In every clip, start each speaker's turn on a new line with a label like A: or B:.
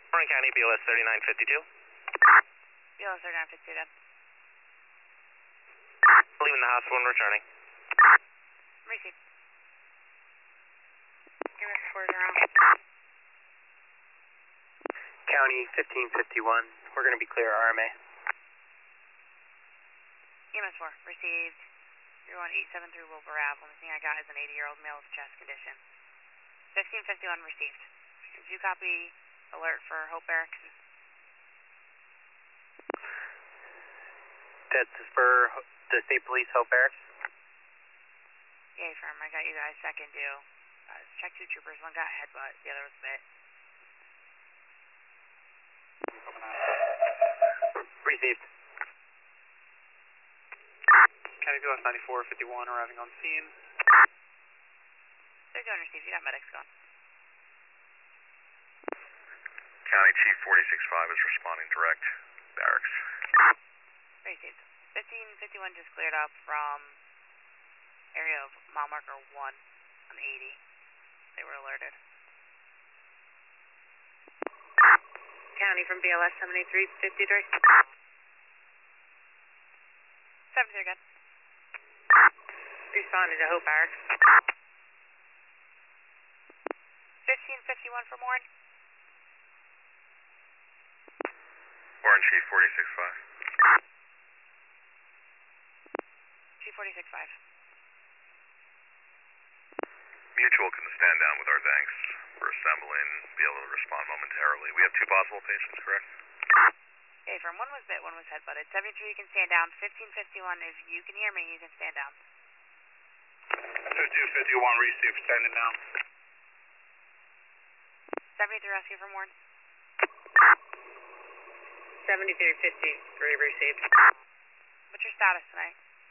A: Orange County, BLS 3952.
B: BLS 3952, then.
A: Leaving the hospital and returning.
B: Received. EMS 4 is around.
C: County 1551. We're going to be clear RMA.
B: EMS 4, received. 01873 Wilbur Ave. Only thing I got is an 80-year-old male with chest condition. 1551 received. Did you copy alert for Hope Barracks?
C: That's for the State Police Hope Barracks.
B: Yay, firm. I got you guys second due. Check 2 troopers. One got headbutt. The other was bit.
C: Received.
D: County BLS 9451 arriving on scene.
B: They're doing received. You got medics going.
E: County Chief 465 is responding direct. Barracks.
B: Received. 1551 just cleared up from area of mile marker 1 on 80. They were alerted.
F: County from BLS 7353.
B: 73 again.
F: Responding to Hope Barracks.
B: 1551 for Warren.
E: Warren Chief 465.
B: Chief 465.
E: Mutual can stand down with our thanks. We're assembling, be able to respond momentarily. We have 2 possible patients, correct?
B: Okay, from one was bit, one was headbutted. 73, you can stand down. 1551, if you can hear me, you can stand down.
D: 5251 received, standing down.
B: 73 rescue from Warren.
F: 7353 received.
B: What's your status tonight?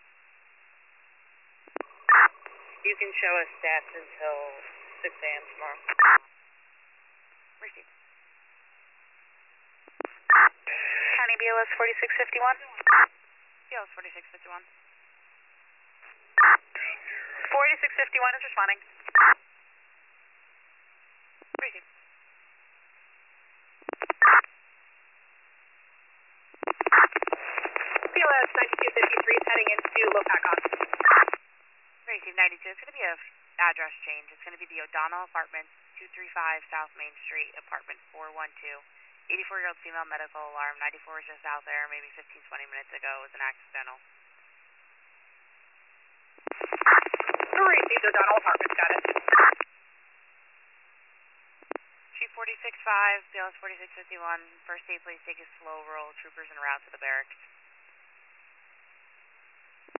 F: You can show us stats until 6 a.m. tomorrow.
B: Received.
F: County BLS 4651.
B: BLS 4651.
F: 4651 is responding.
B: Received.
F: BLS 9253 is heading into Lopakon.
B: Received 92. It's going to be a address change. It's going to be the O'Donnell Apartments, 235 South Main Street, apartment 412. 84-year-old female medical alarm. 94 was just out there maybe 15-20 minutes ago. It was an accidental.
F: Received O'Donnell Apartments, got it.
B: Chief 465, BLS 4651. First aid, please take a slow roll. Troopers en route to the barracks.